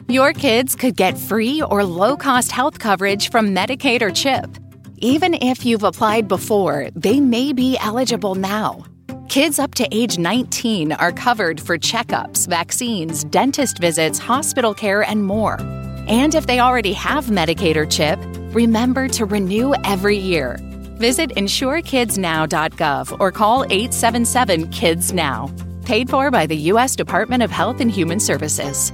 Your kids could get free or low-cost health coverage from Medicaid or CHIP. Even if you've applied before, they may be eligible now. Kids up to age 19 are covered for checkups, vaccines, dentist visits, hospital care, and more. And if they already have Medicaid or CHIP, remember to renew every year. Visit insurekidsnow.gov or call 877-KIDS-NOW. Paid for by the U.S. Department of Health and Human Services.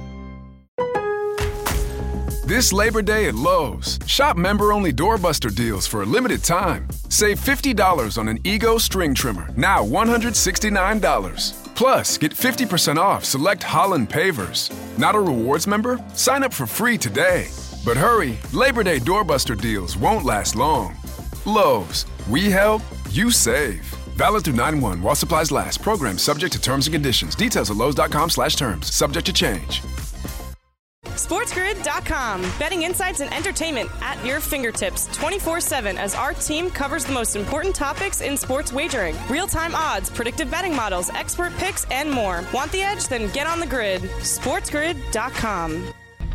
This Labor Day at Lowe's, shop member-only doorbuster deals for a limited time. Save $50 on an Ego string trimmer, now $169. Plus, get 50% off select Holland pavers. Not a rewards member? Sign up for free today. But hurry, Labor Day doorbuster deals won't last long. Lowe's, we help, you save. Valid through 9/1 while supplies last. Program subject to terms and conditions. Details at lowes.com/terms. Subject to change. SportsGrid.com. Betting insights and entertainment at your fingertips 24/7 as our team covers the most important topics in sports wagering. Real-time odds, predictive betting models, expert picks, and more. Want the edge? Then get on the grid. SportsGrid.com.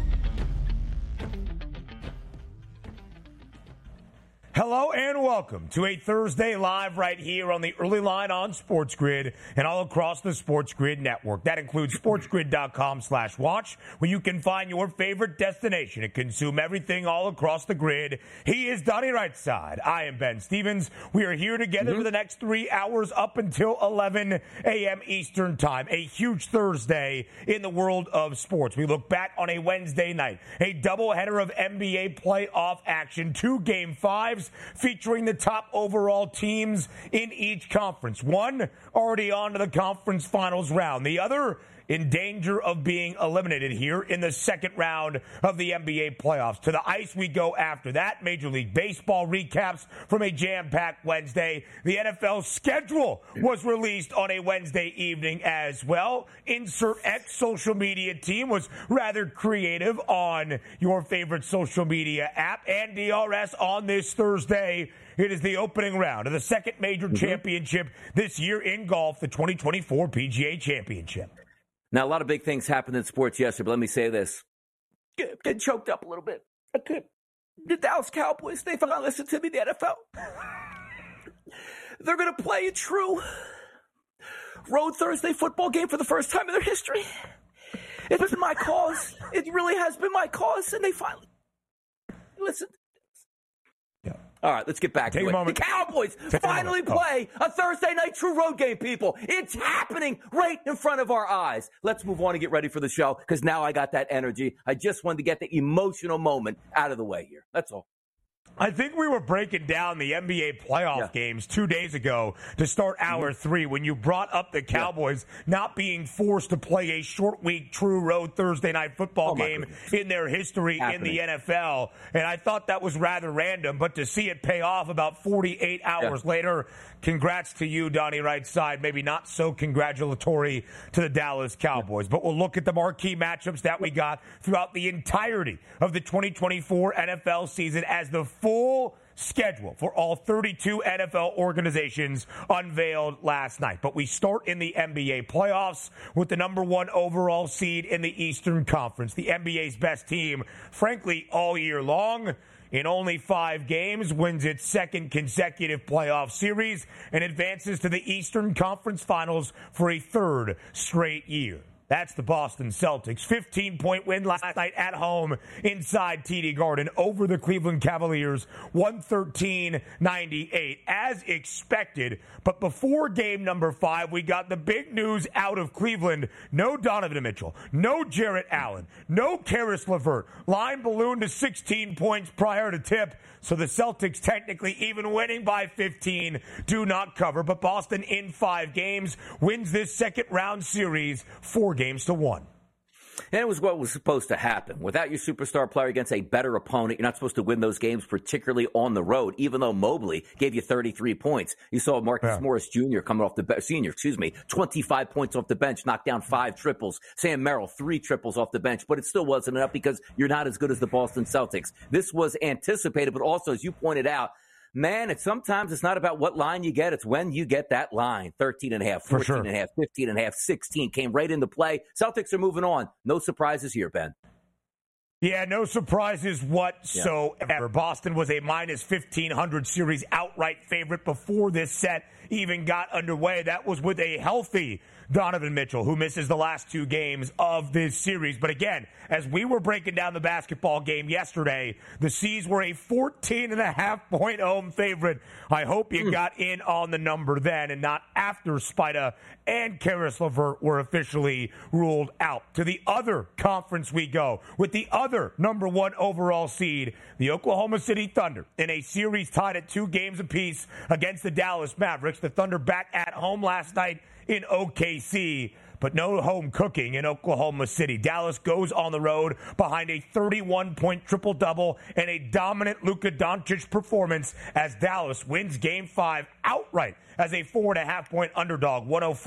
Hello and welcome to a Thursday live right here on the Early Line on Sports Grid and all across the Sports Grid network. That includes sportsgrid.com/watch, where you can find your favorite destination to consume everything all across the grid. He is Donnie Rightside. I am Ben Stevens. We are here together for the next 3 hours up until 11 a.m. Eastern Time. A huge Thursday in the world of sports. We look back on a Wednesday night, a doubleheader of NBA playoff action, 2 Game 5s featuring the top overall teams in each conference. One already on to the conference finals round. The other in danger of being eliminated here in the second round of the NBA playoffs. To the ice we go after that. Major League Baseball recaps from a jam-packed Wednesday. The NFL schedule was released on a Wednesday evening as well. Insert X social media team was rather creative on your favorite social media app. And DRS on this Thursday. It is the opening round of the second major championship this year in golf, the 2024 PGA Championship. Now, a lot of big things happened in sports yesterday, but let me say this. Getting choked up a little bit. Okay. The Dallas Cowboys, they finally listened to me, the NFL. They're going to play a true road Thursday football game for the first time in their history. It's been my cause. It really has been my cause, and they finally listened. All right, let's get back to it. The Cowboys finally play a Thursday night true road game, people. It's happening right in front of our eyes. Let's move on and get ready for the show, because now I got that energy. I just wanted to get the emotional moment out of the way here. That's all. I think we were breaking down the NBA playoff games 2 days ago to start hour 3 when you brought up the Cowboys not being forced to play a short week true road Thursday night football game in their history in the NFL. And I thought that was rather random, but to see it pay off about 48 hours later, congrats to you, Donnie Rightside. Maybe not so congratulatory to the Dallas Cowboys. But we'll look at the marquee matchups that we got throughout the entirety of the 2024 NFL season as the full schedule for all 32 NFL organizations unveiled last night. But we start in the NBA playoffs with the number 1 overall seed in the Eastern Conference, the NBA's best team, frankly, all year long. In only 5 games, wins its second consecutive playoff series and advances to the Eastern Conference Finals for a 3rd straight year. That's the Boston Celtics. 15-point win last night at home inside TD Garden over the Cleveland Cavaliers, 113-98, as expected. But before game number 5, we got the big news out of Cleveland. No Donovan Mitchell, no Jarrett Allen, no Karis LeVert. Line ballooned to 16 points prior to tip. So the Celtics, technically even winning by 15, do not cover. But Boston, in 5 games, wins this second round series 4-1. And it was what was supposed to happen. Without your superstar player against a better opponent, you're not supposed to win those games, particularly on the road, even though Mobley gave you 33 points. You saw Marcus Morris Jr. coming off the bench, 25 points off the bench, knocked down 5 triples. Sam Merrill, 3 triples off the bench, but it still wasn't enough because you're not as good as the Boston Celtics. This was anticipated, but also, as you pointed out, man, sometimes it's not about what line you get. It's when you get that line. 13.5, 14.5, 15.5, 16 came right into play. Celtics are moving on. No surprises here, Ben. Yeah, no surprises whatsoever. Boston was a minus 1,500 series outright favorite before this set even got underway. That was with a healthy Donovan Mitchell, who misses the last two games of this series. But again, as we were breaking down the basketball game yesterday, the C's were a 14.5-point home favorite. I hope you got in on the number then and not after Spida and Karis LeVert were officially ruled out. To the other conference we go with the other number one overall seed, the Oklahoma City Thunder, in a series tied at 2 games apiece against the Dallas Mavericks. The Thunder back at home last night in OKC, but no home cooking in Oklahoma City. Dallas goes on the road behind a 31-point triple-double and a dominant Luka Doncic performance as Dallas wins Game 5 outright as a 4.5-point underdog,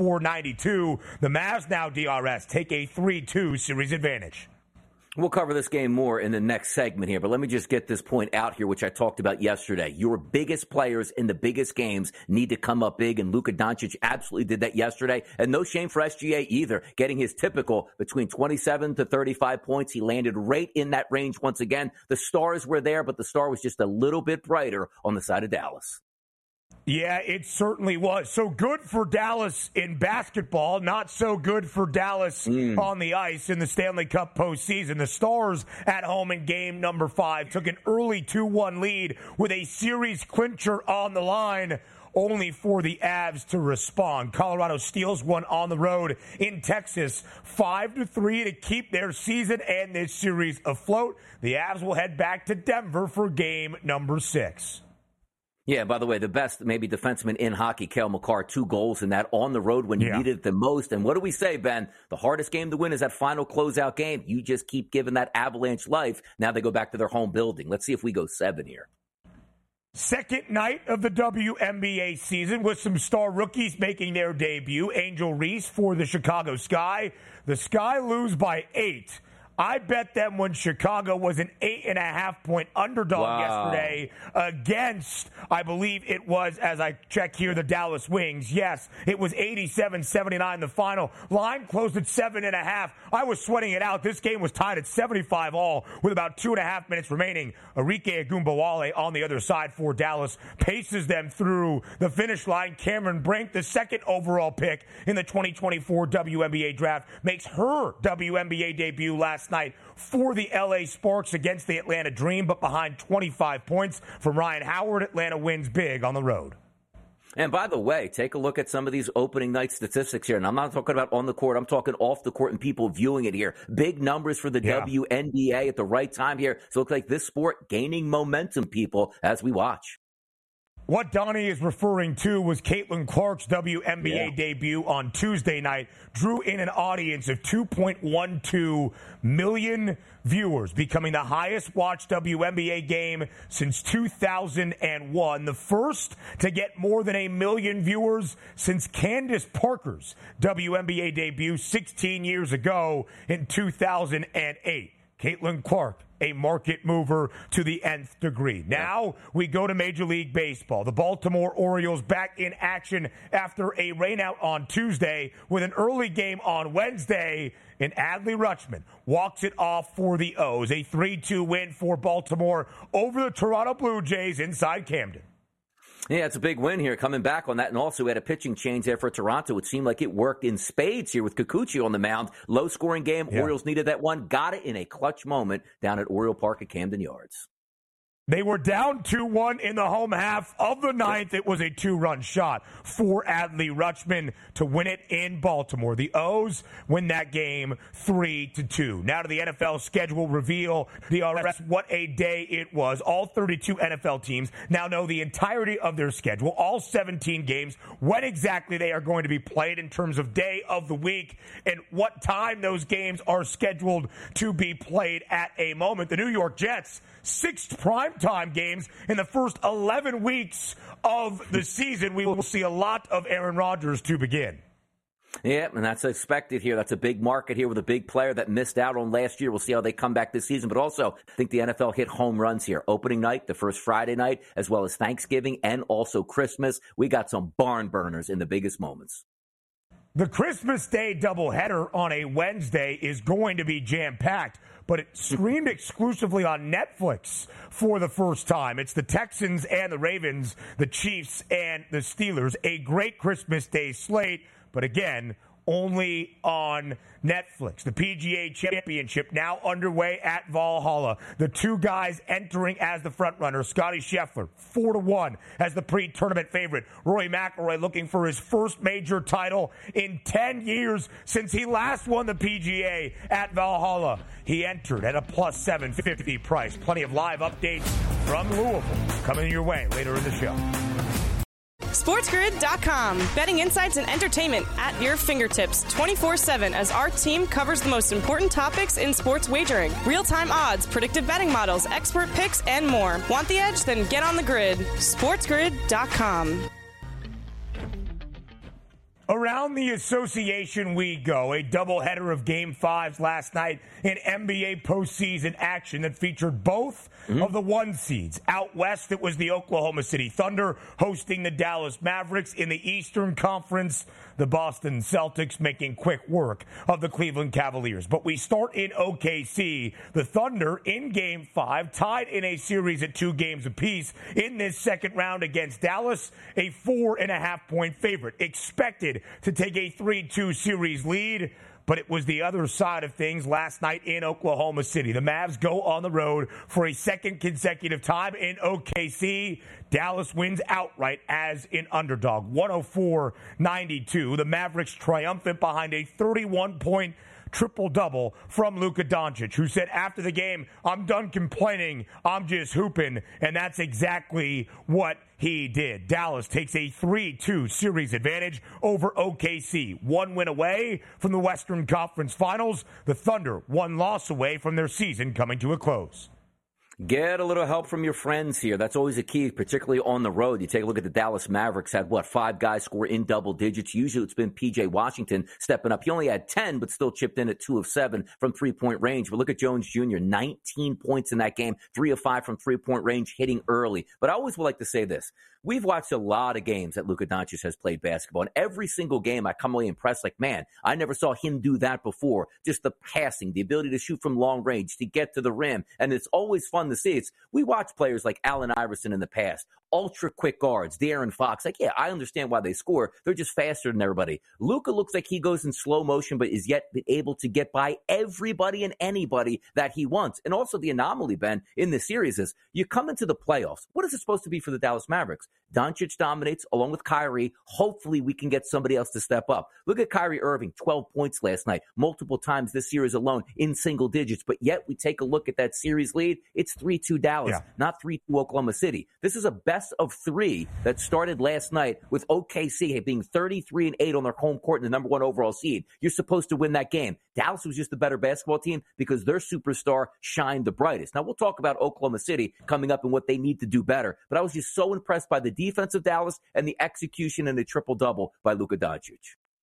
104-92. The Mavs, now DRS, take a 3-2 series advantage. We'll cover this game more in the next segment here, but let me just get this point out here, which I talked about yesterday. Your biggest players in the biggest games need to come up big, and Luka Doncic absolutely did that yesterday. And no shame for SGA either, getting his typical between 27 to 35 points. He landed right in that range once again. The stars were there, but the star was just a little bit brighter on the side of Dallas. Yeah, it certainly was. So good for Dallas in basketball, not so good for Dallas on the ice in the Stanley Cup postseason. The Stars at home in game number 5 took an early 2-1 lead with a series clincher on the line, only for the Avs to respond. Colorado steals one on the road in Texas, 5-3 to keep their season and this series afloat. The Avs will head back to Denver for game number 6. Yeah, by the way, the best maybe defenseman in hockey, Cale Makar, 2 goals in that on the road when you needed it the most. And what do we say, Ben? The hardest game to win is that final closeout game. You just keep giving that Avalanche life. Now they go back to their home building. Let's see if we go 7 here. Second night of the WNBA season with some star rookies making their debut. Angel Reese for the Chicago Sky. The Sky lose by 8. I bet them when Chicago was an 8.5-point underdog yesterday against, I believe it was, as I check here, the Dallas Wings. Yes, it was 87-79 the final. Line closed at 7.5. I was sweating it out. This game was tied at 75 all with about 2.5 minutes remaining. Arike Agumbawale on the other side for Dallas paces them through the finish line. Cameron Brink, the second overall pick in the 2024 WNBA draft, makes her WNBA debut last night for the LA Sparks against the Atlanta Dream, but behind 25 points from Ryan Howard. Atlanta wins big on the road. And by the way, take a look at some of these opening night statistics here. And I'm not talking about on the court. I'm talking off the court and people viewing it here. Big numbers for the WNBA at the right time here. So it looks like this sport gaining momentum, people, as we watch. What Donnie is referring to was Caitlin Clark's WNBA debut on Tuesday night. Drew in an audience of 2.12 million viewers, becoming the highest watched WNBA game since 2001. The first to get more than 1 million viewers since Candace Parker's WNBA debut 16 years ago in 2008. Caitlin Clark, a market mover to the nth degree. Now we go to Major League Baseball. The Baltimore Orioles back in action after a rainout on Tuesday with an early game on Wednesday. And Adley Rutschman walks it off for the O's. A 3-2 win for Baltimore over the Toronto Blue Jays inside Camden. Yeah, it's a big win here coming back on that. And also, we had a pitching change there for Toronto. It seemed like it worked in spades here with Kikuchi on the mound. Low-scoring game. Orioles needed that one. Got it in a clutch moment down at Oriole Park at Camden Yards. They were down 2-1 in the home half of the ninth. It was a 2-run shot for Adley Rutschman to win it in Baltimore. The O's win that game 3-2. Now to the NFL schedule reveal. What a day it was. All 32 NFL teams now know the entirety of their schedule, all 17 games, when exactly they are going to be played in terms of day of the week, and what time those games are scheduled to be played at a moment. The New York Jets, 6 primetime games in the first 11 weeks of the season. We will see a lot of Aaron Rodgers to begin. Yeah, and that's expected here. That's a big market here with a big player that missed out on last year. We'll see how they come back this season. But also, I think the NFL hit home runs here. Opening night, the first Friday night, as well as Thanksgiving and also Christmas. We got some barn burners in the biggest moments. The Christmas Day doubleheader on a Wednesday is going to be jam-packed but it streamed exclusively on Netflix for the first time. It's the Texans and the Ravens, the Chiefs and the Steelers. A great Christmas Day slate, but again, only on Netflix. The PGA Championship now underway at Valhalla. The two guys entering as the front-runner, Scotty Scheffler, 4-1 as the pre-tournament favorite. Rory McIlroy looking for his first major title in 10 years since he last won the PGA at Valhalla. He entered at a plus 750 price. Plenty of live updates from Louisville coming your way later in the show. SportsGrid.com. Betting insights and entertainment at your fingertips 24/7 as our team covers the most important topics in sports wagering. Real-time odds, predictive betting models, expert picks, and more. Want the edge? Then get on the grid. SportsGrid.com. Around the association we go, a doubleheader of Game 5s last night in NBA postseason action that featured both of the 1 seeds. Out west, it was the Oklahoma City Thunder hosting the Dallas Mavericks. In the Eastern Conference, the Boston Celtics making quick work of the Cleveland Cavaliers. But we start in OKC. The Thunder in Game 5, tied in a series at 2 games apiece in this second round against Dallas, a 4.5-point favorite. Expected to take a 3-2 series lead, but it was the other side of things last night in Oklahoma City. The Mavs go on the road for a second consecutive time in OKC. Dallas wins outright as an underdog, 104-92. The Mavericks triumphant behind a 31-point triple-double from Luka Doncic, who said after the game, "I'm done complaining, I'm just hooping," and that's exactly what he did. Dallas takes a 3-2 series advantage over OKC. 1 win away from the Western Conference Finals. The Thunder 1 loss away from their season coming to a close. Get a little help from your friends here. That's always a key, particularly on the road. You take a look at the Dallas Mavericks, had 5 guys score in double digits. Usually it's been P.J. Washington stepping up. He only had 10, but still chipped in at 2 of 7 from three-point range. But look at Jones Jr., 19 points in that game, 3 of 5 from three-point range, hitting early. But I always would like to say this. We've watched a lot of games that Luka Doncic has played basketball. And every single game I come away impressed, like, man, I never saw him do that before. Just the passing, the ability to shoot from long range, to get to the rim. And it's always fun to see. We watch players like Allen Iverson in the past, ultra quick guards, De'Aaron Fox. Like, yeah, I understand why they score. They're just faster than everybody. Luka looks like he goes in slow motion, but is yet able to get by everybody and anybody that he wants. And also the anomaly, Ben, in this series is you come into the playoffs. What is it supposed to be for the Dallas Mavericks? Doncic dominates along with Kyrie. Hopefully we can get somebody else to step up. Look at Kyrie Irving, 12 points last night, multiple times this series alone in single digits. But yet we take a look at that series lead. It's 3-2 Dallas, not 3-2 Oklahoma City. This is a best of 3 that started last night with OKC being 33-8 on their home court and the number 1 overall seed. You're supposed to win that game. Dallas was just the better basketball team because their superstar shined the brightest. Now we'll talk about Oklahoma City coming up and what they need to do better. But I was just so impressed by the defense of Dallas and the execution and the triple-double by Luka Doncic.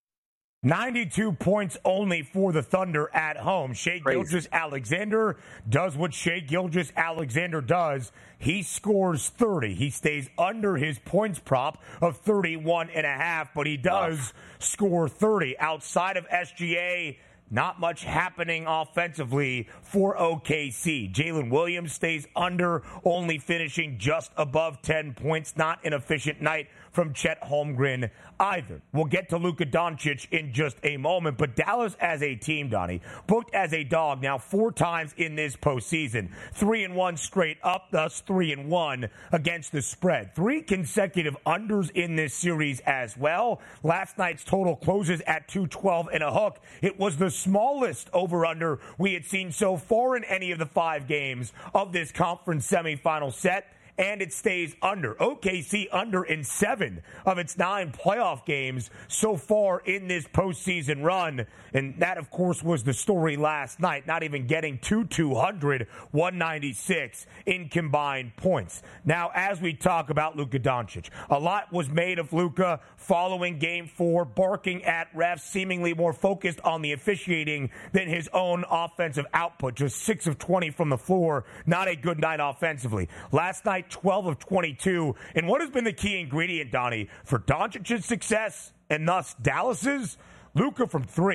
92 points only for the Thunder at home. Shai Gilgeous-Alexander does what Shai Gilgeous-Alexander does. He scores 30. He stays under his points prop of 31.5, but he does score 30. Outside of SGA, not much happening offensively for OKC. Jalen Williams stays under, only finishing just above 10 points. Not an efficient night from Chet Holmgren either. We'll get to Luka Doncic in just a moment, but Dallas as a team, Donnie, booked as a dog now 4 times in this postseason. 3-1 straight up, thus 3-1 against the spread. 3 consecutive unders in this series as well. Last night's total closes at 212 and a hook. It was the smallest over-under we had seen so far in any of the 5 games of this conference semifinal set, and it stays under. OKC under in 7 of its 9 playoff games so far in this postseason run. And that, of course, was the story last night, not even getting to 200, 196 in combined points. Now, as we talk about Luka Doncic, a lot was made of Luka following Game 4, barking at refs, seemingly more focused on the officiating than his own offensive output. Just 6 of 20 from the floor, not a good night offensively. Last night, 12 of 22. And what has been the key ingredient, Donnie, for Doncic's success and thus Dallas's? Luka from 3,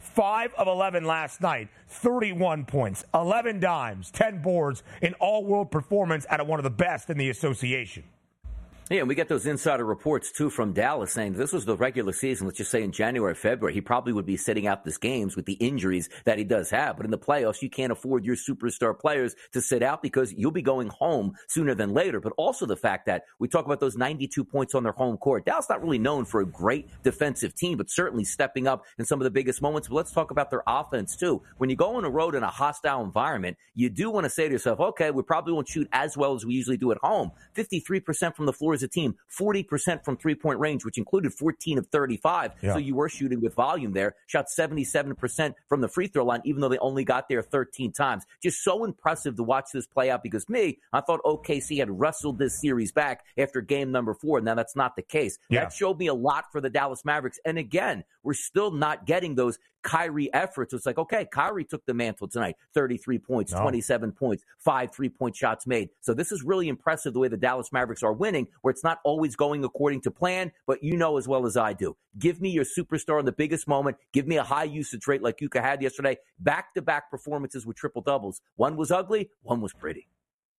5 of 11 last night, 31 points, 11 dimes, 10 boards, an all-world performance out of one of the best in the association. Yeah, and we get those insider reports, too, from Dallas saying this was the regular season, let's just say in January, February. He probably would be sitting out these games with the injuries that he does have. But in the playoffs, you can't afford your superstar players to sit out because you'll be going home sooner than later. But also the fact that we talk about those 92 points on their home court. Dallas not really known for a great defensive team, but certainly stepping up in some of the biggest moments. But let's talk about their offense, too. When you go on a road in a hostile environment, you do want to say to yourself, okay, we probably won't shoot as well as we usually do at home. 53% from the floor as a team, 40% from three-point range, which included 14 of 35. Yeah. So you were shooting with volume there. Shot 77% from the free throw line, even though they only got there 13 times. Just so impressive to watch this play out because I thought OKC had wrestled this series back after game number 4. Now that's not the case. Yeah. That showed me a lot for the Dallas Mavericks. And again, we're still not getting those Kyrie efforts. It's like, okay, Kyrie took the mantle tonight. 33 points, 27 points, 5 3-point shots made. So this is really impressive the way the Dallas Mavericks are winning, where it's not always going according to plan, but you know as well as I do. Give me your superstar in the biggest moment. Give me a high usage rate like Yuka had yesterday. Back-to-back performances with triple-doubles. One was ugly, one was pretty.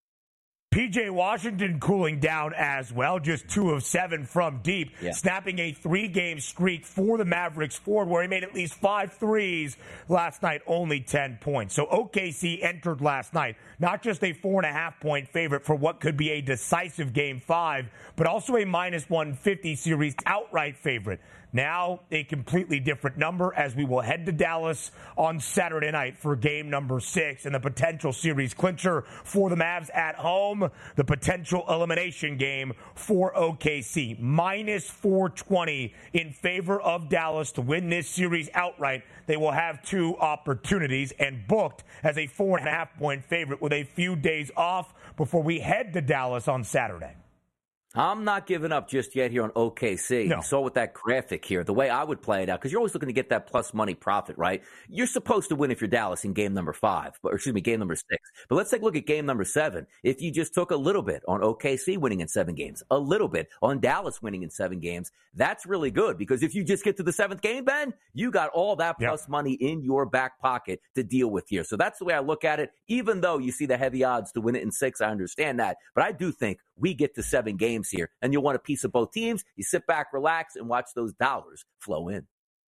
P.J. Washington cooling down as well, just 2 of 7 from deep, snapping a 3-game streak for the Mavericks forward where he made at least 5 threes last night, only 10 points. So OKC entered last night, not just a 4.5-point favorite for what could be a decisive Game 5, but also a minus 150 series outright favorite. Now a completely different number as we will head to Dallas on Saturday night for game number 6 and the potential series clincher for the Mavs at home, the potential elimination game for OKC. Minus 420 in favor of Dallas to win this series outright. They will have 2 opportunities and booked as a 4.5-point favorite with a few days off before we head to Dallas on Saturday. I'm not giving up just yet here on OKC. No. You saw with that graphic here, the way I would play it out, because you're always looking to get that plus money profit, right? You're supposed to win if you're Dallas in game number 5, game number 6. But let's take a look at game number 7. If you just took a little bit on OKC winning in 7 games, a little bit on Dallas winning in 7 games, that's really good because if you just get to the 7th game, Ben, you got all that plus money in your back pocket to deal with here. So that's the way I look at it. Even though you see the heavy odds to win it in 6, I understand that. But I do think we get to 7 games here, and you'll want a piece of both teams. You sit back, relax, and watch those dollars flow in.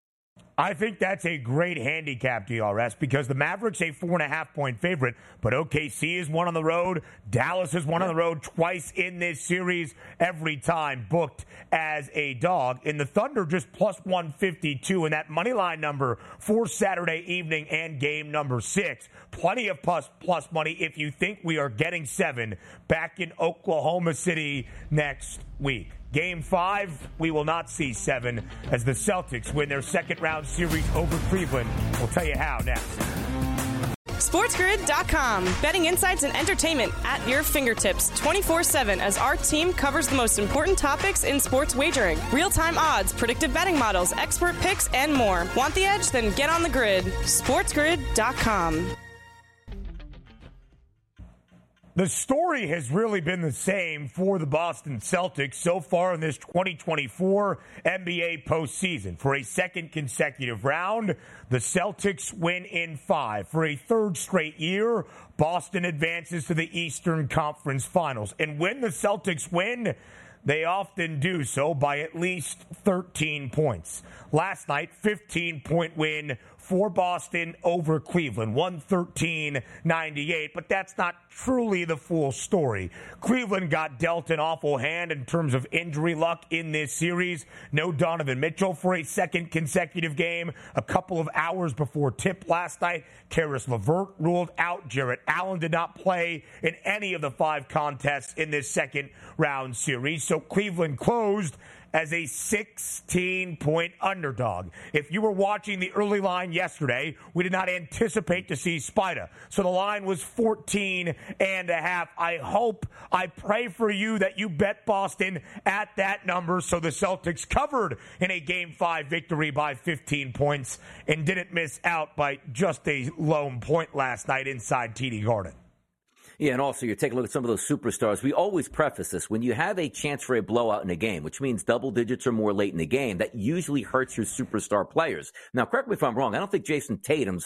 I think that's a great handicap, DRS, because the Mavericks a 4.5-point favorite, but OKC is one on the road. Dallas is one on the road twice in this series, every time booked as a dog. And the Thunder just plus 152 in that money line number for Saturday evening and game number 6. Plenty of plus money if you think we are getting 7 back in Oklahoma City next week. Game 5, we will not see 7 as the Celtics win their second-round series over Cleveland. We'll tell you how next. SportsGrid.com. Betting insights and entertainment at your fingertips 24/7 as our team covers the most important topics in sports wagering. Real-time odds, predictive betting models, expert picks, and more. Want the edge? Then get on the grid. SportsGrid.com. The story has really been the same for the Boston Celtics so far in this 2024 NBA postseason. For a second consecutive round, the Celtics win in 5. For a third straight year, Boston advances to the Eastern Conference Finals. And when the Celtics win, they often do so by at least 13 points. Last night, 15-point win for Boston over Cleveland, 113-98, but that's not truly the full story. Cleveland got dealt an awful hand in terms of injury luck in this series. No Donovan Mitchell for a second consecutive game. A couple of hours before tip last night, Karis LeVert ruled out. Jarrett Allen did not play in any of the 5 contests in this second round series. So Cleveland closed as a 16-point underdog. If you were watching the early line yesterday, we did not anticipate to see Spida. So the line was 14.5. I pray for you that you bet Boston at that number so the Celtics covered in a Game 5 victory by 15 points and didn't miss out by just a lone point last night inside TD Garden. Yeah, and also you take a look at some of those superstars. We always preface this. When you have a chance for a blowout in a game, which means double digits or more late in the game, that usually hurts your superstar players. Now, correct me if I'm wrong. I don't think Jason Tatum's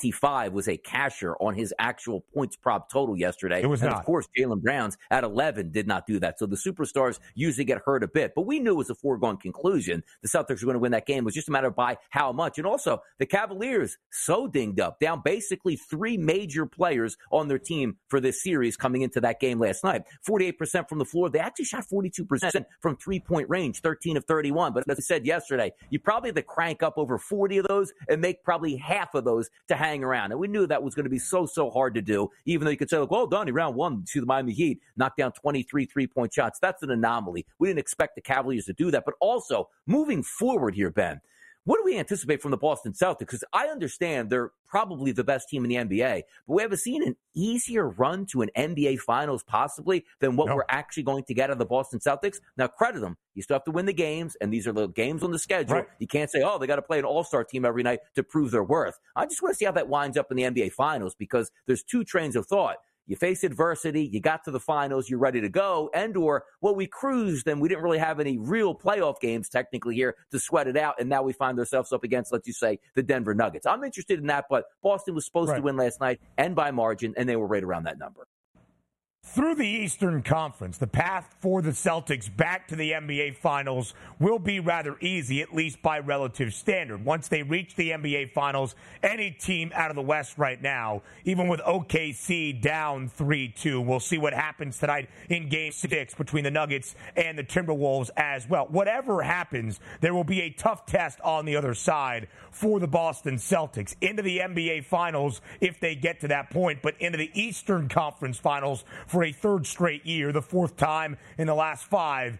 25 was a casher on his actual points prop total yesterday. It was and not. Of course, Jaylen Brown's at 11 did not do that. So the superstars usually get hurt a bit. But we knew it was a foregone conclusion. The Celtics were going to win that game. It was just a matter of by how much. And also, the Cavaliers so dinged up, down basically 3 major players on their team for this series coming into that game last night. 48% from the floor. They actually shot 42% from three-point range, 13 of 31. But as I said yesterday, you probably have to crank up over 40 of those and make probably half of those to hang around. And we knew that was going to be so hard to do, even though you could say, like, well, Donnie, round one, see the Miami Heat knocked down 23 three-point shots. That's an anomaly. We didn't expect the Cavaliers to do that. But also, moving forward here, Ben, what do we anticipate from the Boston Celtics? Because I understand they're probably the best team in the NBA, but we haven't seen an easier run to an NBA Finals possibly than what we're actually going to get out of the Boston Celtics. Now, credit them. You still have to win the games, and these are the games on the schedule. Right. You can't say, oh, they got to play an all-star team every night to prove their worth. I just want to see how that winds up in the NBA Finals because there's 2 trains of thought. You face adversity, you got to the finals, you're ready to go, and/or, well, we cruised and we didn't really have any real playoff games technically here to sweat it out, and now we find ourselves up against, let's just say, the Denver Nuggets. I'm interested in that, but Boston was supposed to win last night, and by margin, and they were right around that number. Through the Eastern Conference, the path for the Celtics back to the NBA Finals will be rather easy, at least by relative standard. Once they reach the NBA Finals, any team out of the West right now, even with OKC down 3-2, we'll see what happens tonight in Game 6 between the Nuggets and the Timberwolves as well. Whatever happens, there will be a tough test on the other side for the Boston Celtics into the NBA Finals if they get to that point, but into the Eastern Conference Finals for a 3rd straight year, the 4th time in the last 5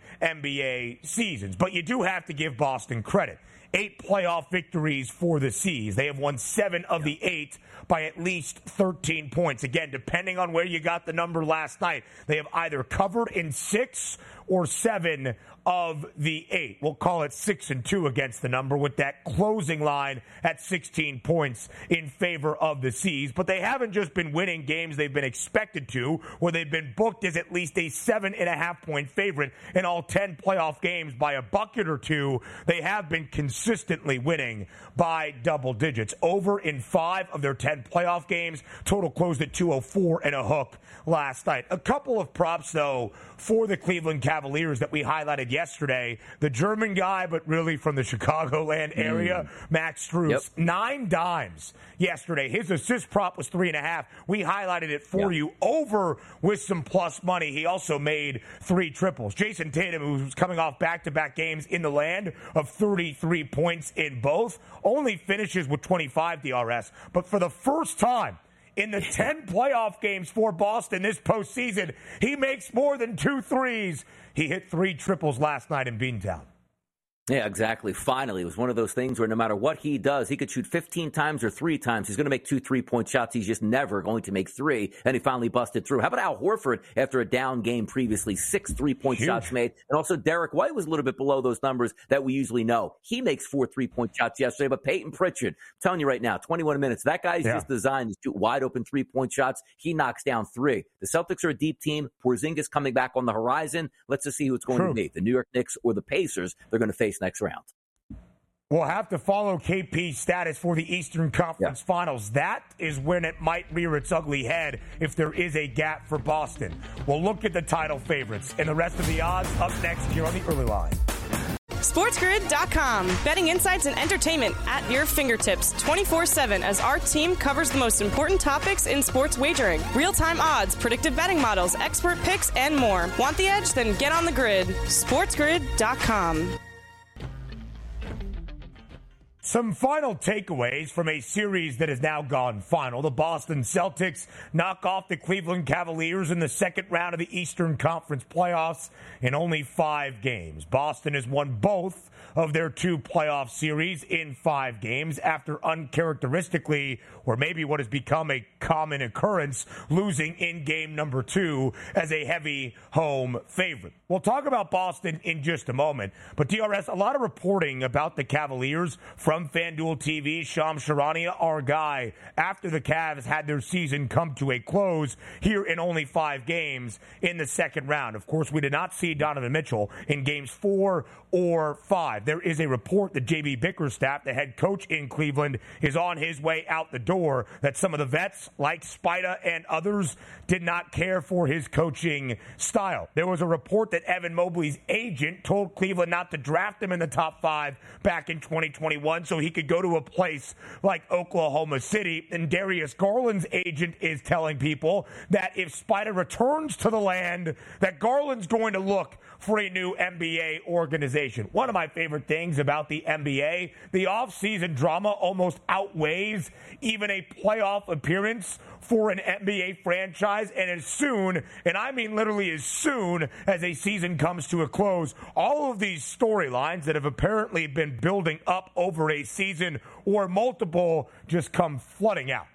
NBA seasons. But you do have to give Boston credit. 8 playoff victories for the C's. They have won 7 of the 8 by at least 13 points. Again, depending on where you got the number last night, they have either covered in 6 or 7 of the 8. We'll call it 6-2 against the number with that closing line at 16 points in favor of the C's. But they haven't just been winning games they've been expected to, where they've been booked as at least a 7.5-point favorite in all 10 playoff games by a bucket or 2. They have been consistently winning by double digits. Over in 5 of their 10 playoff games. Total closed at 204 and a hook last night. A couple of props, though, for the Cleveland Cavaliers that we highlighted yesterday. The German guy, but really from the Chicagoland area, Max Strus, 9 dimes yesterday. His assist prop was 3.5. We highlighted it for you over with some plus money. He also made 3 triples. Jason Tatum, who's coming off back-to-back games in the land of 33 points in both, only finishes with 25 DRS. But for the first time in the 10 playoff games for Boston this postseason, he makes more than 2 threes. He hit 3 triples last night in Beantown. Yeah, exactly. Finally, it was one of those things where no matter what he does, he could shoot 15 times or 3 times. He's going to make 2 3-point shots. He's just never going to make 3. And he finally busted through. How about Al Horford after a down game previously? 6 3-point shots made. And also Derek White was a little bit below those numbers that we usually know. He makes 4 3-point shots yesterday. But Peyton Pritchard, I'm telling you right now, 21 minutes. That guy's just designed to shoot wide open 3-point shots. He knocks down 3. The Celtics are a deep team. Porzingis coming back on the horizon. Let's just see who it's going to be. The New York Knicks or the Pacers they're going to face next round. We'll have to follow KP's status for the Eastern Conference Finals. That is when it might rear its ugly head if there is a gap for Boston. We'll look at the title favorites and the rest of the odds up next here on the Early Line. SportsGrid.com. Betting insights and entertainment at your fingertips 24/7 as our team covers the most important topics in sports wagering. Real-time odds, predictive betting models, expert picks, and more. Want the edge? Then get on the grid. SportsGrid.com. Some final takeaways from a series that has now gone final. The Boston Celtics knock off the Cleveland Cavaliers in the second round of the Eastern Conference playoffs in only 5 games. Boston has won both of their 2 playoff series in 5 games after uncharacteristically, or maybe what has become a common occurrence, losing in game number 2 as a heavy home favorite. We'll talk about Boston in just a moment, but DRS, a lot of reporting about the Cavaliers from from FanDuel TV, Shams Charania, our guy, after the Cavs had their season come to a close here in only 5 games in the second round. Of course, we did not see Donovan Mitchell in games 4 or 5. There is a report that J.B. Bickerstaff, the head coach in Cleveland, is on his way out the door, that some of the vets, like Spida and others, did not care for his coaching style. There was a report that Evan Mobley's agent told Cleveland not to draft him in the top 5 back in 2021 so he could go to a place like Oklahoma City. And Darius Garland's agent is telling people that if Spida returns to the land, that Garland's going to look for a new NBA organization. One of my favorite things about the NBA, the offseason drama almost outweighs even a playoff appearance for an NBA franchise. And as soon, and I mean literally as soon as a season comes to a close, all of these storylines that have apparently been building up over a season or multiple just come flooding out.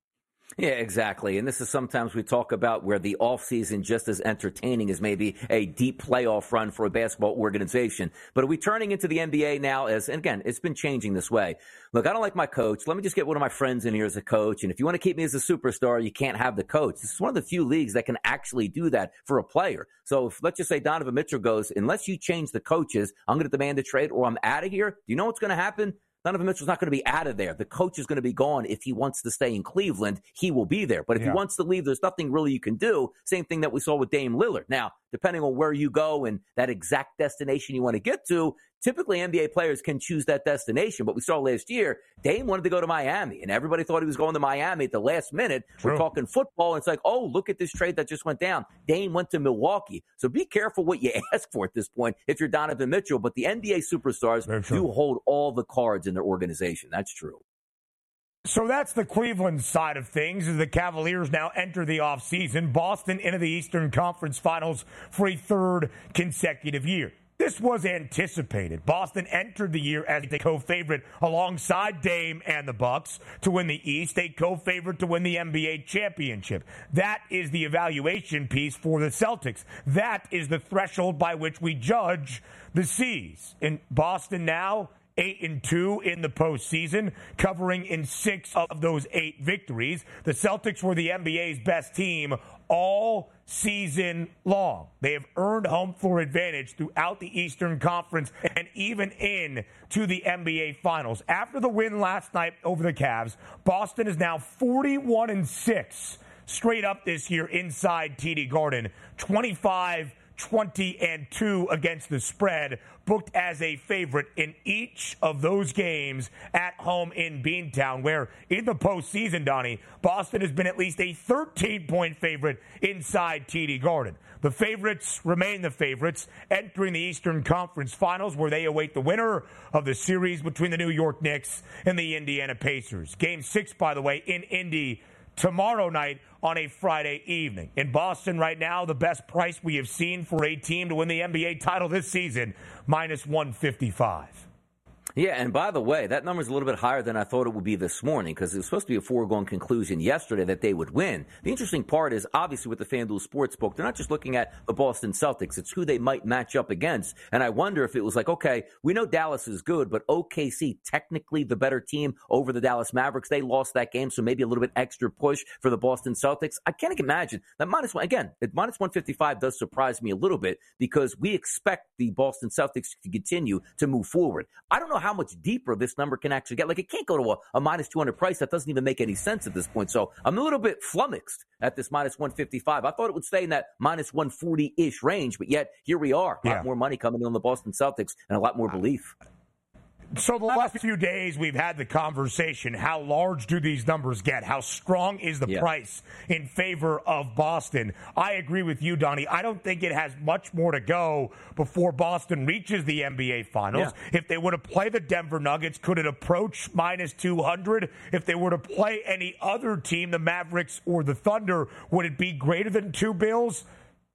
Yeah, exactly. And this is sometimes we talk about where the offseason just as entertaining as maybe a deep playoff run for a basketball organization. But are we turning into the NBA now as, and again, it's been changing this way. Look, I don't like my coach. Let me just get one of my friends in here as a coach. And if you want to keep me as a superstar, you can't have the coach. This is one of the few leagues that can actually do that for a player. So if, let's just say Donovan Mitchell goes, unless you change the coaches, I'm going to demand a trade or I'm out of here. Do you know what's going to happen? Donovan Mitchell's not going to be out of there. The coach is going to be gone. If he wants to stay in Cleveland, he will be there. But if he wants to leave, there's nothing really you can do. Same thing that we saw with Dame Lillard. Now, depending on where you go and that exact destination you want to get to, typically NBA players can choose that destination. But we saw last year, Dame wanted to go to Miami, and everybody thought he was going to Miami at the last minute. True. We're talking football, and it's like, oh, look at this trade that just went down. Dame went to Milwaukee. So be careful what you ask for at this point if you're Donovan Mitchell. But the NBA superstars do hold all the cards in their organization. That's true. So that's the Cleveland side of things as the Cavaliers now enter the offseason. Boston into the Eastern Conference Finals for a 3rd consecutive year. This was anticipated. Boston entered the year as a co-favorite alongside Dame and the Bucks to win the East, a co-favorite to win the NBA championship. That is the evaluation piece for the Celtics. That is the threshold by which we judge the C's. In Boston now, 8-2 in the postseason, covering in 6 of those 8 victories. The Celtics were the NBA's best team all season long. They have earned home floor advantage throughout the Eastern Conference and even in to the NBA Finals. After the win last night over the Cavs, Boston is now 41-6 straight up this year inside TD Garden. 20-2 against the spread, booked as a favorite in each of those games at home in Beantown, where in the postseason, Donnie, Boston has been at least a 13-point favorite inside TD Garden. The favorites remain the favorites, entering the Eastern Conference Finals, where they await the winner of the series between the New York Knicks and the Indiana Pacers. Game 6, by the way, in Indy tomorrow night on a Friday evening. In Boston right now, the best price we have seen for a team to win the NBA title this season, -155. Yeah, and by the way, that number's a little bit higher than I thought it would be this morning because it was supposed to be a foregone conclusion yesterday that they would win. The interesting part is, obviously, with the FanDuel Sportsbook, they're not just looking at the Boston Celtics. It's who they might match up against. And I wonder if it was like, okay, we know Dallas is good, but OKC, technically the better team over the Dallas Mavericks. They lost that game, so maybe a little bit extra push for the Boston Celtics. I can't imagine that -1. Again, at -155 does surprise me a little bit because we expect the Boston Celtics to continue to move forward. I don't know how much deeper this number can actually get. Like, it can't go to a -200 price. That doesn't even make any sense at this point. So I'm a little bit flummoxed at this -155. I thought it would stay in that -140-ish range, but yet here we are. A lot more money coming in on the Boston Celtics and a lot more belief. So the last few days we've had the conversation, how large do these numbers get? How strong is the price in favor of Boston? I agree with you, Donnie. I don't think it has much more to go before Boston reaches the NBA Finals. Yeah. If they were to play the Denver Nuggets, could it approach -200? If they were to play any other team, the Mavericks or the Thunder, would it be greater than $2 bills?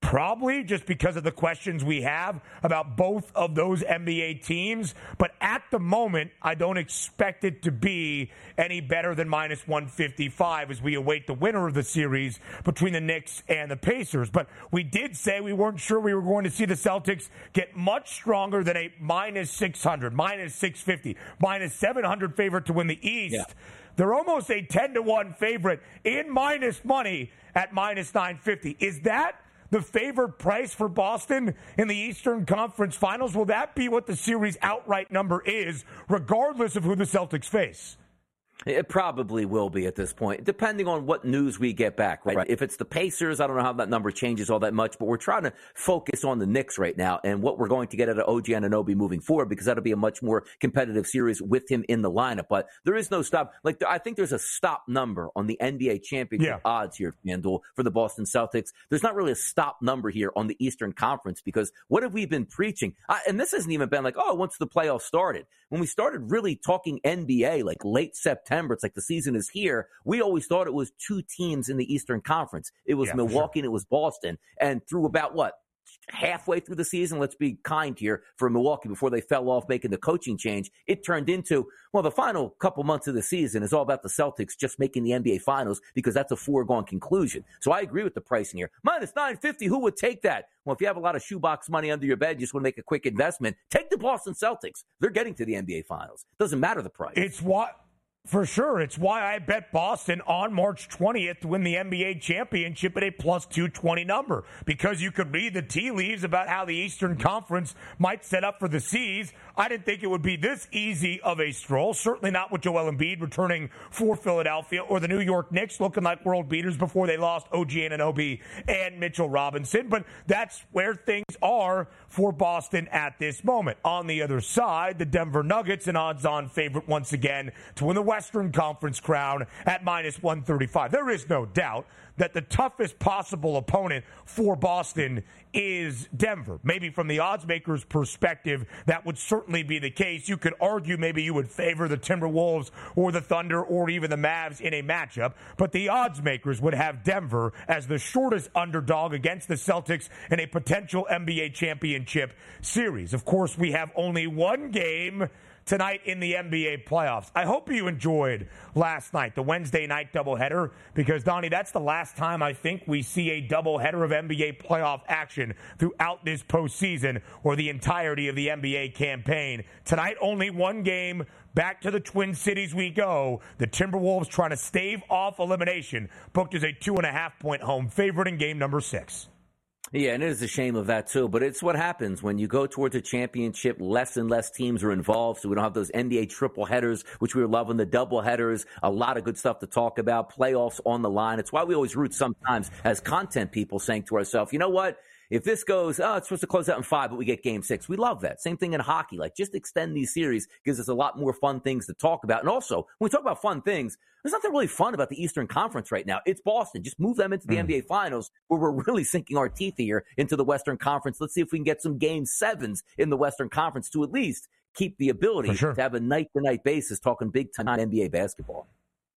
Probably just because of the questions we have about both of those NBA teams. But at the moment, I don't expect it to be any better than minus 155 as we await the winner of the series between the Knicks and the Pacers. But we did say we weren't sure we were going to see the Celtics get much stronger than a minus 600, minus 650, minus 700 favorite to win the East. Yeah. They're almost a 10-1 favorite in minus money at minus 950. Is that the favored price for Boston in the Eastern Conference Finals? Will that be what the series outright number is, regardless of who the Celtics face? It probably will be at this point, depending on what news we get back, right? If it's the Pacers, I don't know how that number changes all that much, but we're trying to focus on the Knicks right now and what we're going to get out of OG Anunoby moving forward, because that'll be a much more competitive series with him in the lineup. But there is no stop. Like, I think there's a stop number on the NBA championship odds here, FanDuel, for the Boston Celtics. There's not really a stop number here on the Eastern Conference, because what have we been preaching? And this hasn't even been like, once the playoffs started. When we started really talking NBA, like late September, it's like the season is here. We always thought it was two teams in the Eastern Conference. It was Milwaukee and it was Boston. And through about halfway through the season, let's be kind here for Milwaukee before they fell off making the coaching change, it turned into, the final couple months of the season is all about the Celtics just making the NBA Finals, because that's a foregone conclusion. So I agree with the pricing here. Minus 950, who would take that? Well, if you have a lot of shoebox money under your bed, you just want to make a quick investment, take the Boston Celtics. They're getting to the NBA Finals. Doesn't matter the price. It's what... For sure. It's why I bet Boston on March 20th to win the NBA championship at a plus 220 number, because you could read the tea leaves about how the Eastern Conference might set up for the C's. I didn't think it would be this easy of a stroll, certainly not with Joel Embiid returning for Philadelphia, or the New York Knicks looking like world beaters before they lost OG Anunoby and Mitchell Robinson. But that's where things are for Boston at this moment. On the other side, the Denver Nuggets, an odds-on favorite once again to win the Western Conference crown at minus 135. There is no doubt that the toughest possible opponent for Boston is Denver. Maybe from the odds maker's perspective, that would certainly be the case. You could argue maybe you would favor the Timberwolves or the Thunder or even the Mavs in a matchup, but the odds makers would have Denver as the shortest underdog against the Celtics in a potential NBA championship series. Of course, we have only one game tonight in the NBA playoffs. I hope you enjoyed last night, the Wednesday night doubleheader, because, Donnie, that's the last time I think we see a doubleheader of NBA playoff action throughout this postseason or the entirety of the NBA campaign. Tonight, only one game. Back to the Twin Cities we go. The Timberwolves trying to stave off elimination, booked as a 2.5-point home favorite in game number 6. Yeah, and it is a shame of that, too. But it's what happens when you go towards a championship. Less and less teams are involved, so we don't have those NBA triple headers, which we were loving, the double headers. A lot of good stuff to talk about. Playoffs on the line. It's why we always root sometimes as content people, saying to ourselves, you know what? If this goes, it's supposed to close out in 5, but we get game 6. We love that. Same thing in hockey. Like, just extend these series, gives us a lot more fun things to talk about. And also, when we talk about fun things, there's nothing really fun about the Eastern Conference right now. It's Boston. Just move them into the NBA Finals, where we're really sinking our teeth here into the Western Conference. Let's see if we can get some game 7s in the Western Conference to at least keep the ability to have a night-to-night basis talking big-time NBA basketball.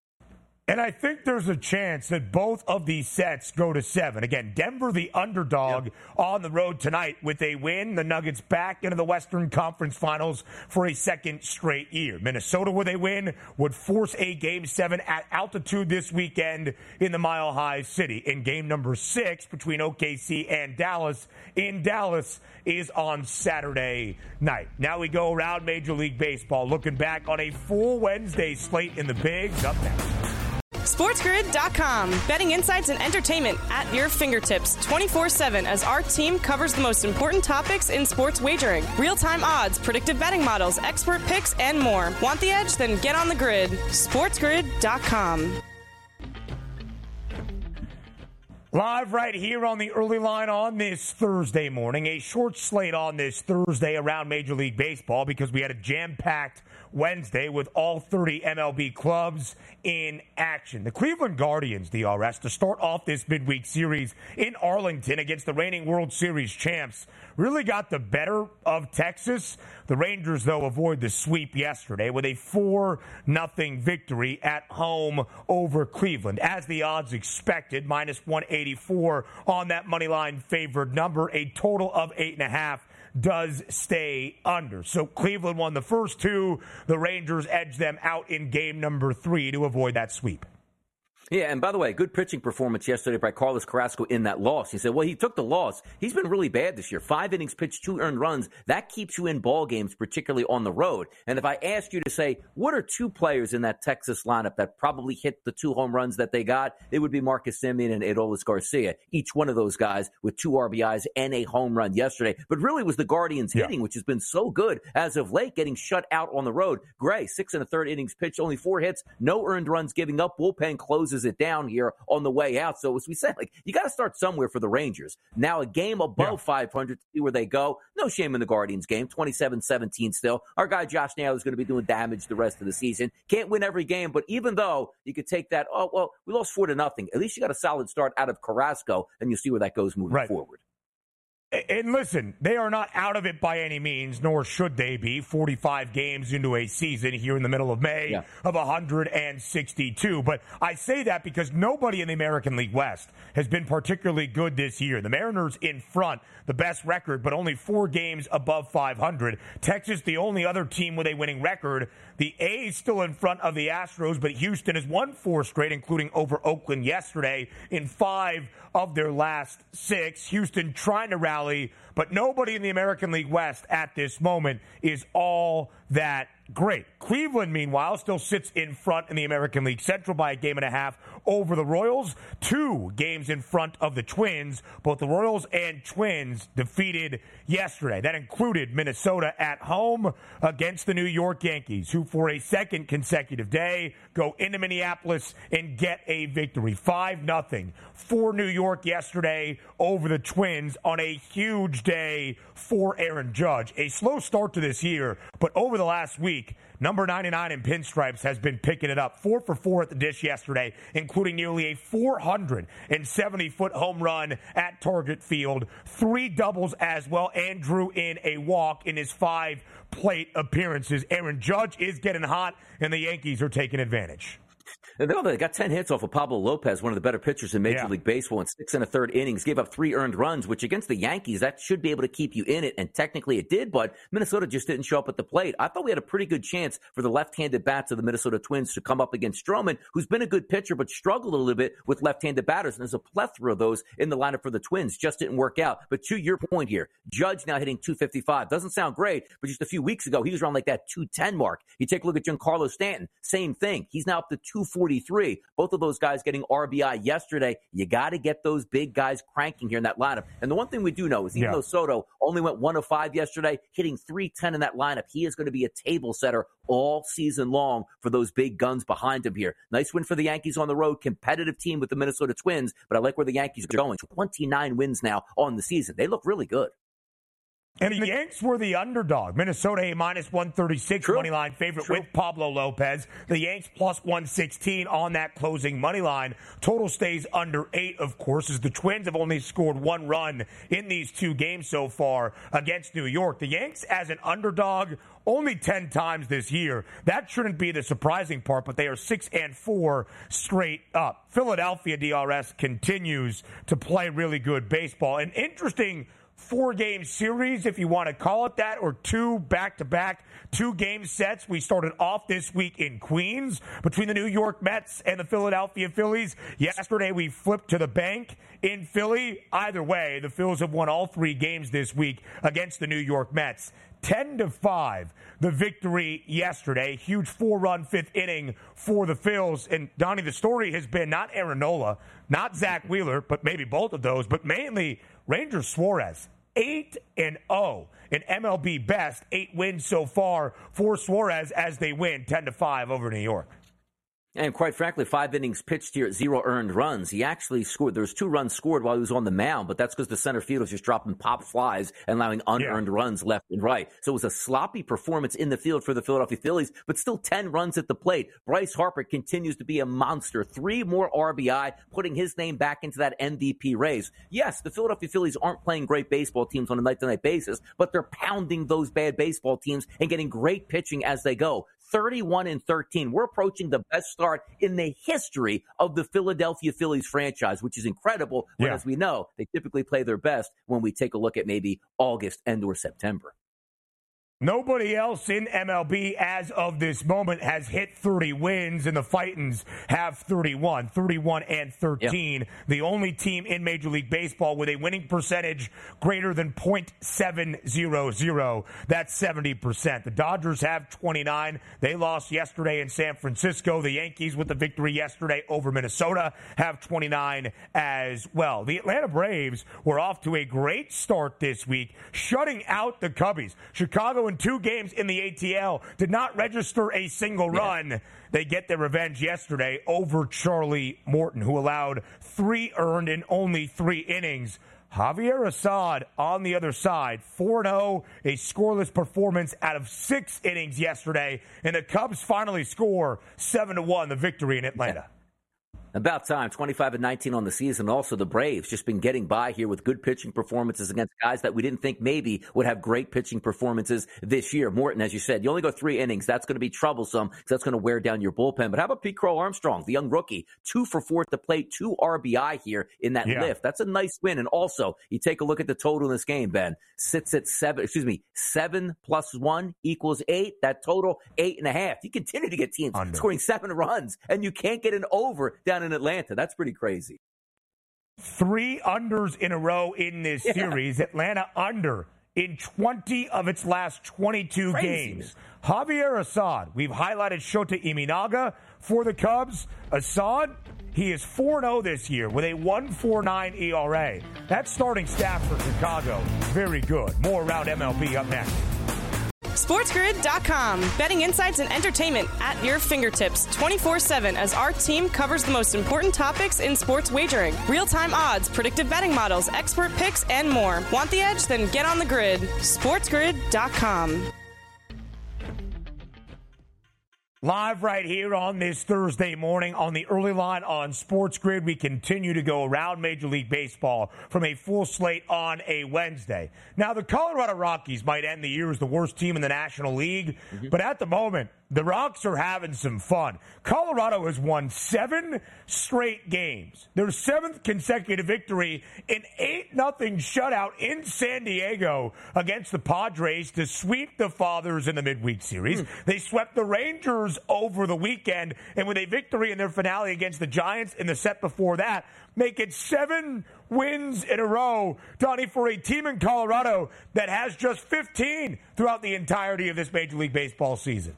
And I think there's a chance that both of these sets go to 7. Again, Denver, the underdog, on the road tonight with a win. The Nuggets back into the Western Conference Finals for a second straight year. Minnesota, with a win, would force a Game 7 at altitude this weekend in the Mile High City. In game number 6 between OKC and Dallas in Dallas is on Saturday night. Now we go around Major League Baseball, looking back on a full Wednesday slate in the bigs. Up next. SportsGrid.com. Betting insights and entertainment at your fingertips 24/7 as our team covers the most important topics in sports wagering. Real-time odds, predictive betting models, expert picks, and more. Want the edge? Then get on the grid. SportsGrid.com. Live right here on the early line on this Thursday morning. A short slate on this Thursday around Major League Baseball because we had a jam-packed Wednesday with all 30 MLB clubs in action. The Cleveland Guardians, DRS, to start off this midweek series in Arlington against the reigning World Series champs, really got the better of Texas. The Rangers, though, avoid the sweep yesterday with a 4-0 victory at home over Cleveland. As the odds expected, minus 180 184 on that money line favored number. A total of 8.5 does stay under. So Cleveland won the first two. The Rangers edged them out in game number 3 to avoid that sweep. Yeah, and by the way, good pitching performance yesterday by Carlos Carrasco in that loss. He said, well, he took the loss. He's been really bad this year. 5 innings pitched, 2 earned runs. That keeps you in ball games, particularly on the road. And if I asked you to say, what are 2 players in that Texas lineup that probably hit the 2 home runs that they got, it would be Marcus Semien and Adolis Garcia. Each one of those guys with 2 RBIs and a home run yesterday. But really was the Guardians hitting, which has been so good as of late, getting shut out on the road. Gray, 6 1/3 innings pitched, only 4 hits, no earned runs giving up. Bullpen closes it down here on the way out. So as we said, you got to start somewhere for the Rangers. Now a game above 500 to see where they go. No shame in the Guardians game. 27-17 still. Our guy Josh Naylor is going to be doing damage the rest of the season. Can't win every game, but even though you could take that, we lost 4-0. At least you got a solid start out of Carrasco, and you'll see where that goes moving forward. And listen, they are not out of it by any means, nor should they be. 45 games into a season here in the middle of May of 162. But I say that because nobody in the American League West has been particularly good this year. The Mariners in front, the best record, but only 4 games above 500. Texas, the only other team with a winning record. The A's still in front of the Astros, but Houston has won 4 straight, including over Oakland yesterday in 5 of their last 6. Houston trying to rally, but nobody in the American League West at this moment is all that great. Cleveland, meanwhile, still sits in front in the American League Central by a 1.5 over the Royals. 2 games in front of the Twins. Both the Royals and Twins defeated yesterday. That included Minnesota at home against the New York Yankees, who for a second consecutive day go into Minneapolis and get a victory. 5-0 for New York yesterday over the Twins on a huge day for Aaron Judge. A slow start to this year, but over the last week, number 99 in pinstripes has been picking it up. 4 for 4 at the dish yesterday, including nearly a 470-foot home run at Target Field. 3 doubles as well, and drew in a walk in his 5 plate appearances. Aaron Judge is getting hot, and the Yankees are taking advantage. They got 10 hits off of Pablo Lopez, one of the better pitchers in Major League Baseball, in 6 1/3 innings. Gave up 3 earned runs, which against the Yankees, that should be able to keep you in it, and technically it did, but Minnesota just didn't show up at the plate. I thought we had a pretty good chance for the left-handed bats of the Minnesota Twins to come up against Stroman, who's been a good pitcher, but struggled a little bit with left-handed batters, and there's a plethora of those in the lineup for the Twins. Just didn't work out. But to your point here, Judge now hitting 255. Doesn't sound great, but just a few weeks ago, he was around like that 210 mark. You take a look at Giancarlo Stanton, same thing. He's now up to 243. Both of those guys getting RBI yesterday. You got to get those big guys cranking here in that lineup. And the one thing we do know is even though Soto only went 1 of 5 yesterday, hitting 310 in that lineup, he is going to be a table setter all season long for those big guns behind him here. Nice win for the Yankees on the road. Competitive team with the Minnesota Twins, but I like where the Yankees are going. 29 wins now on the season. They look really good. And the Yanks were the underdog. Minnesota a -136 money line favorite with Pablo Lopez. The Yanks +116 on that closing money line. Total stays under 8, of course, as the Twins have only scored 1 run in these 2 games so far against New York. The Yanks as an underdog only 10 times this year. That shouldn't be the surprising part, but they are 6-4 straight up. Philadelphia DRS continues to play really good baseball. An interesting 4-game series, if you want to call it that, or 2 back-to-back 2-game sets. We started off this week in Queens between the New York Mets and the Philadelphia Phillies. Yesterday, we flipped to the bank in Philly. Either way, the Phils have won all 3 games this week against the New York Mets. 10-5, the victory yesterday. Huge 4-run 5th inning for the Phils. And, Donnie, the story has been not Aaron Nola, not Zach Wheeler, but maybe both of those, but mainly Ranger Suarez. 8-0, an MLB best. 8 wins so far for Suarez as they win 10-5 over New York. And quite frankly, 5 innings pitched here at 0 earned runs. He actually scored. There was 2 runs scored while he was on the mound, but that's because the center field was just dropping pop flies and allowing unearned runs left and right. So it was a sloppy performance in the field for the Philadelphia Phillies, but still 10 runs at the plate. Bryce Harper continues to be a monster. 3 more RBI, putting his name back into that MVP race. Yes, the Philadelphia Phillies aren't playing great baseball teams on a night-to-night basis, but they're pounding those bad baseball teams and getting great pitching as they go. 31-13. We're approaching the best start in the history of the Philadelphia Phillies franchise, which is incredible. But as we know, they typically play their best when we take a look at maybe August and or September. Nobody else in MLB as of this moment has hit 30 wins, and the Titans have 31 and 13. Yep. The only team in Major League Baseball with a winning percentage greater than .700. That's 70%. The Dodgers have 29. They lost yesterday in San Francisco. The Yankees, with the victory yesterday over Minnesota, have 29 as well. The Atlanta Braves were off to a great start this week, shutting out the Cubbies. Chicago in 2 games in the ATL did not register a single run. They get their revenge yesterday over Charlie Morton, who allowed 3 earned in only 3 innings. Javier Assad on the other side, 4-0, a scoreless performance out of 6 innings yesterday, and the Cubs finally score 7-1, the victory in Atlanta. About time, 25-19 on the season. Also, the Braves just been getting by here with good pitching performances against guys that we didn't think maybe would have great pitching performances this year. Morton, as you said, you only go 3 innings. That's going to be troublesome because that's going to wear down your bullpen. But how about Pete Crow Armstrong, the young rookie, 2 for 4 at the plate, 2 RBI here in that lift. That's a nice win. And also, you take a look at the total in this game, Ben. Sits at 7 plus 1 equals 8. That total, 8.5. You continue to get teams scoring 7 runs, and you can't get an over down in Atlanta. That's pretty crazy. 3 unders in a row in this series. Atlanta under in 20 of its last 22 games. Javier Assad, we've highlighted Shota Imanaga for the Cubs. Assad, he is 4-0 this year with a 1.49 ERA. That starting staff for Chicago, very good. More around MLB up next. SportsGrid.com. Betting insights and entertainment at your fingertips 24/7 as our team covers the most important topics in sports wagering. Real-time odds, predictive betting models, expert picks, and more. Want the edge? Then get on the grid. SportsGrid.com. Live right here on this Thursday morning on the early line on Sports Grid. We continue to go around Major League Baseball from a full slate on a Wednesday. Now, the Colorado Rockies might end the year as the worst team in the National League, but at the moment, the Rocks are having some fun. Colorado has won 7 straight games. Their 7th consecutive victory, an 8-0 shutout in San Diego against the Padres to sweep the Fathers in the midweek series. They swept the Rangers over the weekend, and with a victory in their finale against the Giants in the set before that, make it 7 wins in a row, Donnie, for a team in Colorado that has just 15 throughout the entirety of this Major League Baseball season.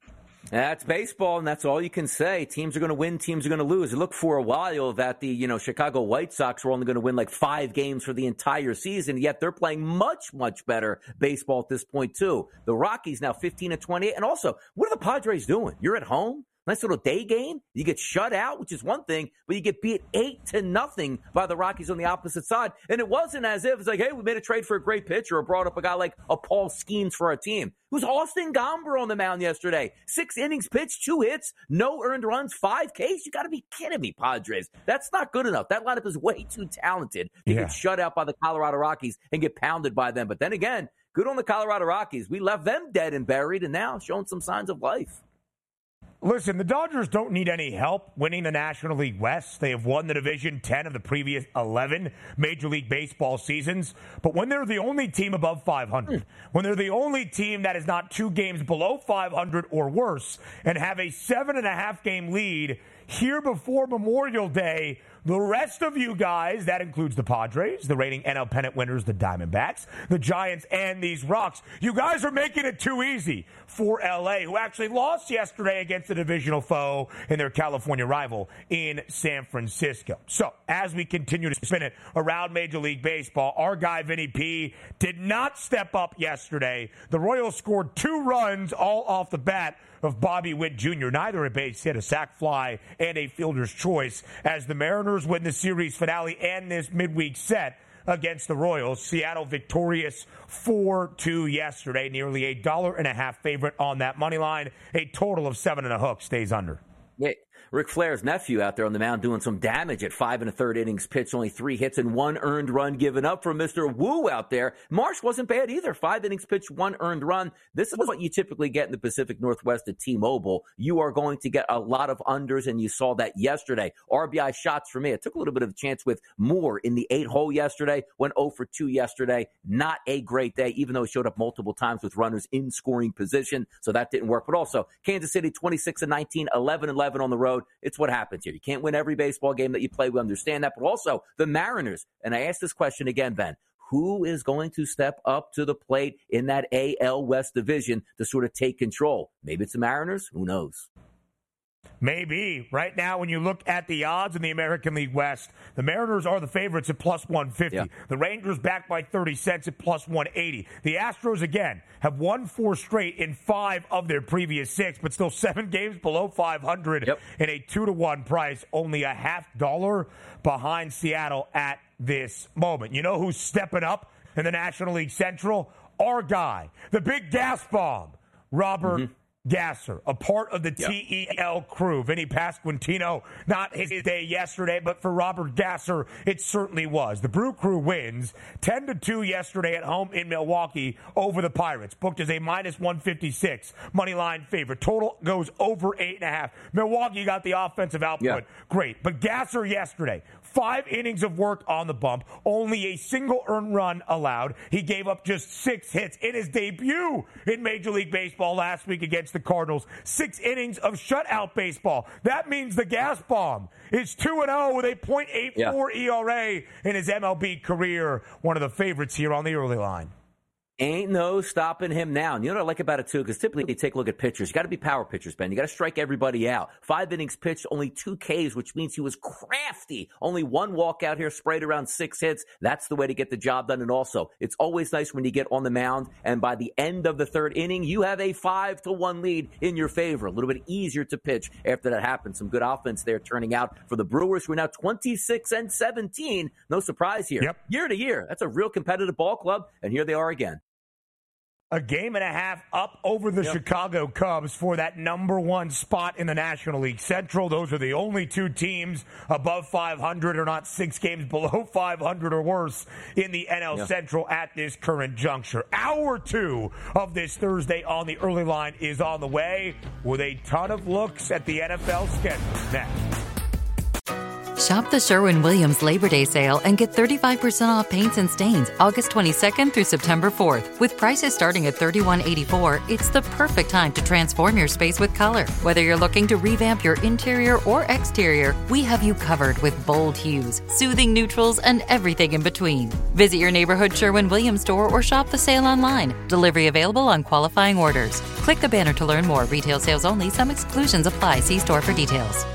That's baseball, and that's all you can say. Teams are going to win, teams are going to lose. You look for a while that the Chicago White Sox were only going to win like 5 games for the entire season, yet they're playing much, much better baseball at this point, too. The Rockies now 15-28, and also, what are the Padres doing? You're at home? Nice little day game. You get shut out, which is one thing, but you get beat 8-0 by the Rockies on the opposite side. And it wasn't as if it's like, hey, we made a trade for a great pitcher or brought up a guy like a Paul Skeens for our team. It was Austin Gomber on the mound yesterday. 6 innings pitched, 2 hits, no earned runs, 5 Ks. You got to be kidding me, Padres. That's not good enough. That lineup is way too talented to get shut out by the Colorado Rockies and get pounded by them. But then again, good on the Colorado Rockies. We left them dead and buried and now showing some signs of life. Listen, the Dodgers don't need any help winning the National League West. They have won the division 10 of the previous 11 Major League Baseball seasons. But when they're the only team above 500, when they're the only team that is not 2 games below 500 or worse, and have a 7.5-game lead here before Memorial Day, the rest of you guys, that includes the Padres, the reigning NL pennant winners, the Diamondbacks, the Giants, and these Rocks, you guys are making it too easy for L.A., who actually lost yesterday against the divisional foe and their California rival in San Francisco. So, as we continue to spin it around Major League Baseball, our guy Vinny P did not step up yesterday. The Royals scored 2 runs all off the bat of Bobby Witt Jr., neither a base hit, a sac fly, and a fielder's choice, as the Mariners win the series finale and this midweek set against the Royals. Seattle victorious 4-2 yesterday, nearly $1.50 favorite on that money line. A total of 7.5 stays under. Yeah. Ric Flair's nephew out there on the mound doing some damage at 5 1/3 innings pitched, only 3 hits and 1 earned run given up from Mr. Wu out there. Marsh wasn't bad either. 5 innings pitched, 1 earned run. This is what you typically get in the Pacific Northwest at T-Mobile. You are going to get a lot of unders, and you saw that yesterday. RBI shots for me. It took a little bit of a chance with Moore in the 8-hole yesterday. Went 0 for 2 yesterday. Not a great day, even though he showed up multiple times with runners in scoring position. So that didn't work. But also, Kansas City 26-19, 11-11 on the road. It's what happens here. You can't win every baseball game that you play. We understand that. But also the Mariners. And I asked this question again, Ben. Who is going to step up to the plate in that AL West division to sort of take control? Maybe it's the Mariners. Who knows? Maybe. Right now, when you look at the odds in the American League West, the Mariners are the favorites at plus 150. Yeah. The Rangers back by 30 cents at plus 180. The Astros, again, have won 4 straight in 5 of their previous 6, but still 7 games below 500 in a 2-1 price. Only a $0.50 behind Seattle at this moment. You know who's stepping up in the National League Central? Our guy, the big gas bomb, Robert Gasser, a part of the TEL crew. Vinny Pasquantino, not his day yesterday, but for Robert Gasser, it certainly was. The Brew Crew wins 10-2 yesterday at home in Milwaukee over the Pirates. Booked as a minus 156 money line favorite. Total goes over 8.5. Milwaukee got the offensive output. Great. But Gasser yesterday, 5 innings of work on the bump, only a single earned run allowed. He gave up just 6 hits in his debut in Major League Baseball last week against the Cardinals. 6 innings of shutout baseball. That means the gas bomb is 2-0 with a .84 ERA in his MLB career. One of the favorites here on the early line. Ain't no stopping him now. And you know what I like about it, too? Because typically you take a look at pitchers. You got to be power pitchers, Ben. You got to strike everybody out. 5 innings pitched, only 2 Ks, which means he was crafty. Only 1 walkout here, sprayed around 6 hits. That's the way to get the job done. And also, it's always nice when you get on the mound, and by the end of the 3rd inning, you have a 5-1 lead in your favor. A little bit easier to pitch after that happens. Some good offense there turning out for the Brewers, who are now 26-17. No surprise here. Year to year, that's a real competitive ball club, and here they are again. A game and a half up over the Chicago Cubs for that number 1 spot in the National League Central. Those are the only 2 teams above 500 or not 6 games below 500 or worse in the NL Central at this current juncture. Hour 2 of this Thursday on the early line is on the way with a ton of looks at the NFL schedule next. Shop the Sherwin-Williams Labor Day sale and get 35% off paints and stains August 22nd through September 4th. With prices starting at $31.84, it's the perfect time to transform your space with color. Whether you're looking to revamp your interior or exterior, we have you covered with bold hues, soothing neutrals, and everything in between. Visit your neighborhood Sherwin-Williams store or shop the sale online. Delivery available on qualifying orders. Click the banner to learn more. Retail sales only. Some exclusions apply. See store for details.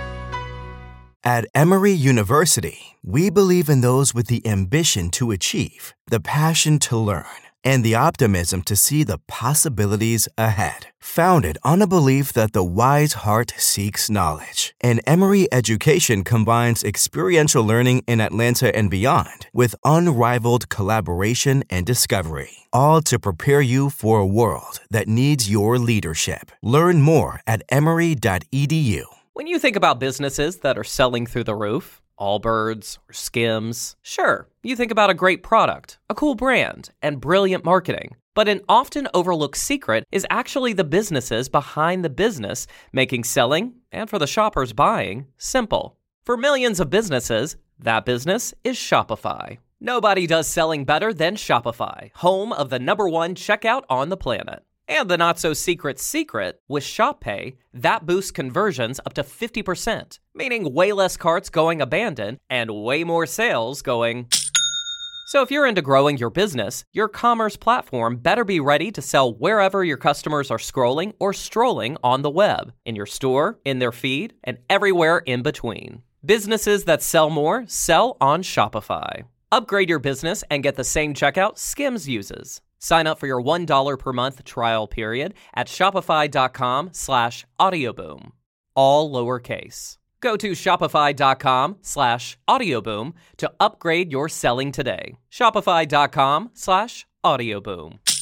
At Emory University, we believe in those with the ambition to achieve, the passion to learn, and the optimism to see the possibilities ahead. Founded on a belief that the wise heart seeks knowledge, and Emory education combines experiential learning in Atlanta and beyond with unrivaled collaboration and discovery, all to prepare you for a world that needs your leadership. Learn more at emory.edu. When you think about businesses that are selling through the roof, Allbirds or Skims, sure, you think about a great product, a cool brand, and brilliant marketing. But an often overlooked secret is actually the businesses behind the business, making selling, and for the shoppers buying, simple. For millions of businesses, that business is Shopify. Nobody does selling better than Shopify, home of the #1 checkout on the planet. And the not-so-secret secret, with Shop Pay, that boosts conversions up to 50%, meaning way less carts going abandoned and way more sales going... So if you're into growing your business, your commerce platform better be ready to sell wherever your customers are scrolling or strolling on the web, in your store, in their feed, and everywhere in between. Businesses that sell more sell on Shopify. Upgrade your business and get the same checkout Skims uses. Sign up for your $1 per month trial period at shopify.com/audioboom. All lowercase. Go to shopify.com/audioboom to upgrade your selling today. Shopify.com/audioboom.